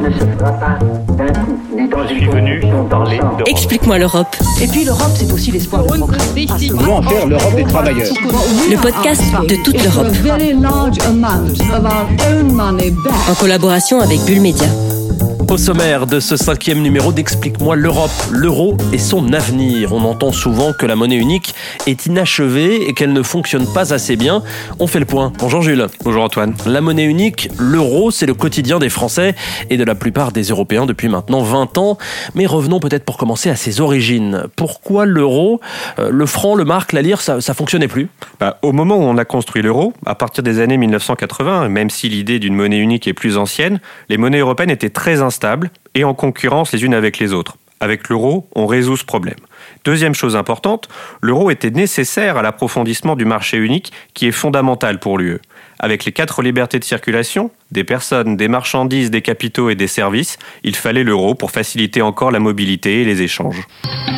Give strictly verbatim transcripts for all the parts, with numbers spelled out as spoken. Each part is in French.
ne se fera pas d'un coup, ni dans Je une suis venu parler d'Europe. Explique-moi l'Europe. Et puis l'Europe, c'est aussi l'espoir de progrès. Comment faire l'Europe des travailleurs? Le podcast de toute l'Europe. En collaboration avec Bull Media. Au sommaire de ce cinquième numéro d'Explique-moi l'Europe, l'euro et son avenir. On entend souvent que la monnaie unique est inachevée et qu'elle ne fonctionne pas assez bien. On fait le point. Bonjour Jules. Bonjour Antoine. La monnaie unique, l'euro, c'est le quotidien des Français et de la plupart des Européens depuis maintenant vingt ans. Mais revenons peut-être pour commencer à ses origines. Pourquoi l'euro, euh, le franc, le mark, la lire, ça, ça fonctionnait plus ? Bah, au moment où on a construit l'euro, à partir des années mille neuf cent quatre-vingts, même si l'idée d'une monnaie unique est plus ancienne, les monnaies européennes étaient très instables et en concurrence les unes avec les autres. Avec l'euro, on résout ce problème. Deuxième chose importante, l'euro était nécessaire à l'approfondissement du marché unique qui est fondamental pour l'U E. Avec les quatre libertés de circulation, des personnes, des marchandises, des capitaux et des services, il fallait l'euro pour faciliter encore la mobilité et les échanges.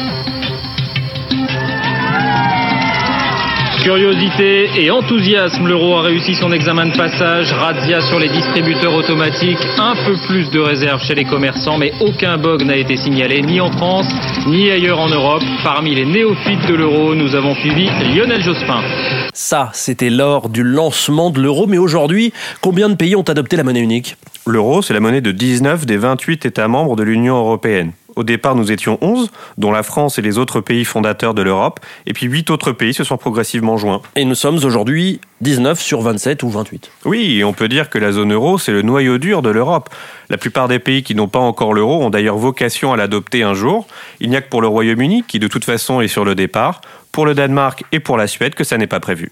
Curiosité et enthousiasme, l'euro a réussi son examen de passage. Razzia sur les distributeurs automatiques, un peu plus de réserves chez les commerçants, mais aucun bug n'a été signalé, ni en France, ni ailleurs en Europe. Parmi les néophytes de l'euro, nous avons suivi Lionel Jospin. Ça, c'était lors du lancement de l'euro, mais aujourd'hui, combien de pays ont adopté la monnaie unique ? L'euro, c'est la monnaie de dix-neuf des vingt-huit États membres de l'Union européenne. Au départ, nous étions onze, dont la France et les autres pays fondateurs de l'Europe, et puis huit autres pays se sont progressivement joints. Et nous sommes aujourd'hui dix-neuf sur vingt-sept ou vingt-huit. Oui, et on peut dire que la zone euro, c'est le noyau dur de l'Europe. La plupart des pays qui n'ont pas encore l'euro ont d'ailleurs vocation à l'adopter un jour. Il n'y a que pour le Royaume-Uni, qui de toute façon est sur le départ, pour le Danemark et pour la Suède que ça n'est pas prévu.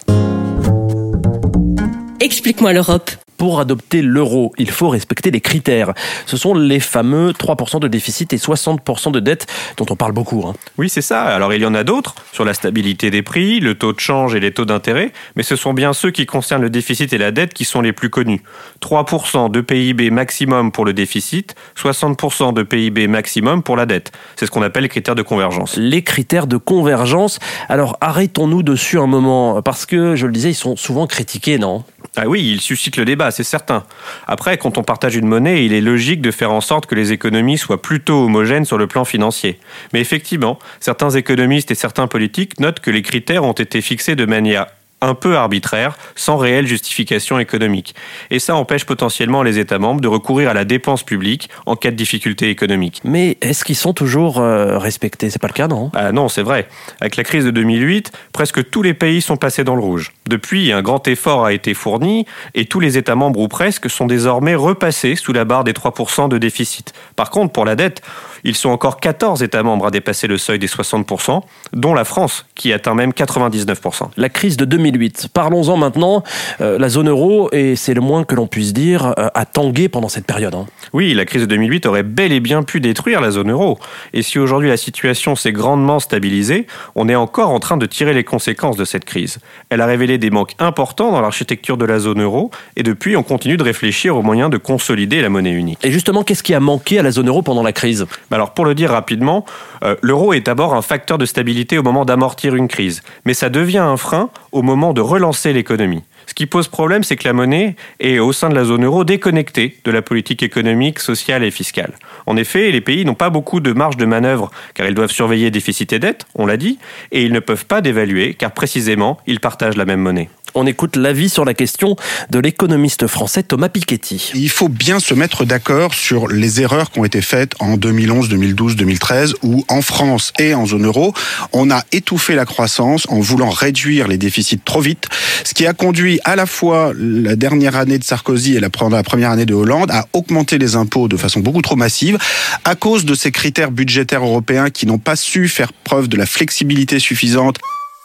Explique-moi l'Europe. Pour adopter l'euro, il faut respecter les critères. Ce sont les fameux trois pour cent de déficit et soixante pour cent de dette dont on parle beaucoup. Hein. Oui, c'est ça. Alors il y en a d'autres, sur la stabilité des prix, le taux de change et les taux d'intérêt, mais ce sont bien ceux qui concernent le déficit et la dette qui sont les plus connus. trois pour cent de P I B maximum pour le déficit, soixante pour cent de P I B maximum pour la dette. C'est ce qu'on appelle les critères de convergence. Les critères de convergence. Alors arrêtons-nous dessus un moment, parce que, je le disais, ils sont souvent critiqués, non ? Ah oui, ils suscitent le débat, c'est certain. Après, quand on partage une monnaie, il est logique de faire en sorte que les économies soient plutôt homogènes sur le plan financier. Mais effectivement, certains économistes et certains politiques notent que les critères ont été fixés de manière un peu arbitraire, sans réelle justification économique. Et ça empêche potentiellement les États membres de recourir à la dépense publique en cas de difficulté économique. Mais est-ce qu'ils sont toujours euh, respectés ? C'est pas le cas, non ? Ah non, c'est vrai. Avec la crise de deux mille huit, presque tous les pays sont passés dans le rouge. Depuis, un grand effort a été fourni et tous les États membres ou presque sont désormais repassés sous la barre des trois pour cent de déficit. Par contre, pour la dette, ils sont encore quatorze États membres à dépasser le seuil des soixante pour cent, dont la France, qui atteint même quatre-vingt-dix-neuf pour cent. La crise de deux mille huit. Parlons-en maintenant. Euh, la zone euro, et c'est le moins que l'on puisse dire, euh, a tangué pendant cette période. Hein. Oui, la crise de deux mille huit aurait bel et bien pu détruire la zone euro. Et si aujourd'hui la situation s'est grandement stabilisée, on est encore en train de tirer les conséquences de cette crise. Elle a révélé des manques importants dans l'architecture de la zone euro, et depuis, on continue de réfléchir aux moyens de consolider la monnaie unique. Et justement, qu'est-ce qui a manqué à la zone euro pendant la crise ? Alors pour le dire rapidement, euh, l'euro est d'abord un facteur de stabilité au moment d'amortir une crise, mais ça devient un frein au moment de relancer l'économie. Ce qui pose problème, c'est que la monnaie est au sein de la zone euro déconnectée de la politique économique, sociale et fiscale. En effet, les pays n'ont pas beaucoup de marge de manœuvre car ils doivent surveiller déficit et dette, on l'a dit, et ils ne peuvent pas dévaluer car précisément, ils partagent la même monnaie. On écoute l'avis sur la question de l'économiste français Thomas Piketty. Il faut bien se mettre d'accord sur les erreurs qui ont été faites en deux mille onze, deux mille douze, deux mille treize, où en France et en zone euro, on a étouffé la croissance en voulant réduire les déficits trop vite, ce qui a conduit à la fois la dernière année de Sarkozy et la première année de Hollande à augmenter les impôts de façon beaucoup trop massive à cause de ces critères budgétaires européens qui n'ont pas su faire preuve de la flexibilité suffisante.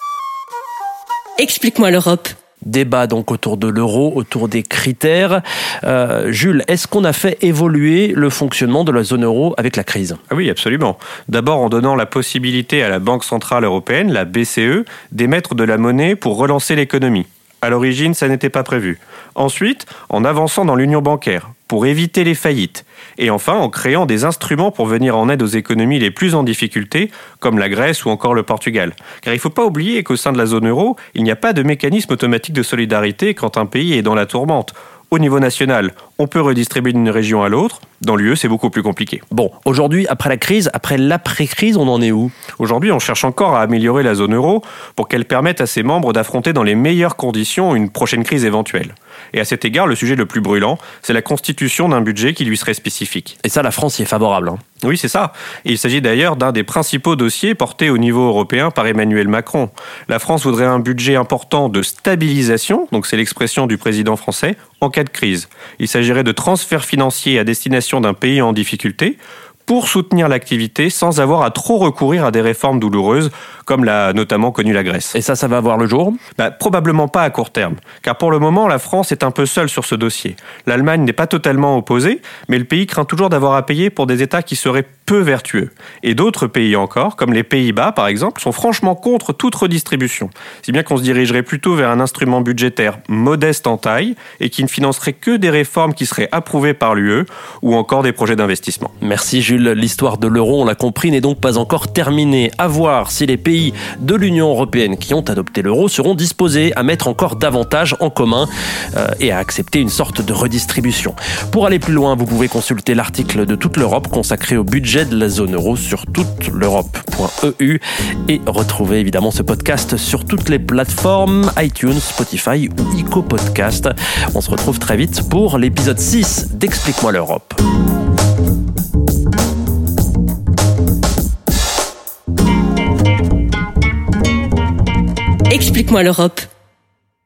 Explique-moi l'Europe. Débat donc autour de l'euro, autour des critères. Euh, Jules, est-ce qu'on a fait évoluer le fonctionnement de la zone euro avec la crise ? Ah oui, absolument. D'abord en donnant la possibilité à la Banque Centrale Européenne, la B C E, d'émettre de la monnaie pour relancer l'économie. À l'origine, ça n'était pas prévu. Ensuite, en avançant dans l'union bancaire, pour éviter les faillites. Et enfin, en créant des instruments pour venir en aide aux économies les plus en difficulté, comme la Grèce ou encore le Portugal. Car il ne faut pas oublier qu'au sein de la zone euro, il n'y a pas de mécanisme automatique de solidarité quand un pays est dans la tourmente. Au niveau national, on peut redistribuer d'une région à l'autre. Dans l'U E, c'est beaucoup plus compliqué. Bon, aujourd'hui, après la crise, après l'après-crise, on en est où ? Aujourd'hui, on cherche encore à améliorer la zone euro pour qu'elle permette à ses membres d'affronter dans les meilleures conditions une prochaine crise éventuelle. Et à cet égard, le sujet le plus brûlant, c'est la constitution d'un budget qui lui serait spécifique. Et ça, la France y est favorable. Hein. Oui, c'est ça. Et il s'agit d'ailleurs d'un des principaux dossiers portés au niveau européen par Emmanuel Macron. La France voudrait un budget important de stabilisation, donc c'est l'expression du président français, en cas de crise. Il s'agirait de transferts financiers à destination d'un pays en difficulté pour soutenir l'activité sans avoir à trop recourir à des réformes douloureuses, comme l'a notamment connu la Grèce. Et ça, ça va voir le jour ? Bah, probablement pas à court terme, car pour le moment, la France est un peu seule sur ce dossier. L'Allemagne n'est pas totalement opposée, mais le pays craint toujours d'avoir à payer pour des États qui seraient peu vertueux. Et d'autres pays encore, comme les Pays-Bas par exemple, sont franchement contre toute redistribution. Si bien qu'on se dirigerait plutôt vers un instrument budgétaire modeste en taille et qui ne financerait que des réformes qui seraient approuvées par l'U E ou encore des projets d'investissement. Merci Jules. L'histoire de l'euro, on l'a compris, n'est donc pas encore terminée. À voir si les pays de l'Union européenne qui ont adopté l'euro seront disposés à mettre encore davantage en commun euh, et à accepter une sorte de redistribution. Pour aller plus loin, vous pouvez consulter l'article de Toute l'Europe consacré au budget de la zone euro sur toute l'europe point e u et retrouver évidemment ce podcast sur toutes les plateformes iTunes, Spotify ou Ico Podcast. On se retrouve très vite pour l'épisode six d'Explique-moi l'Europe. Explique-moi l'Europe.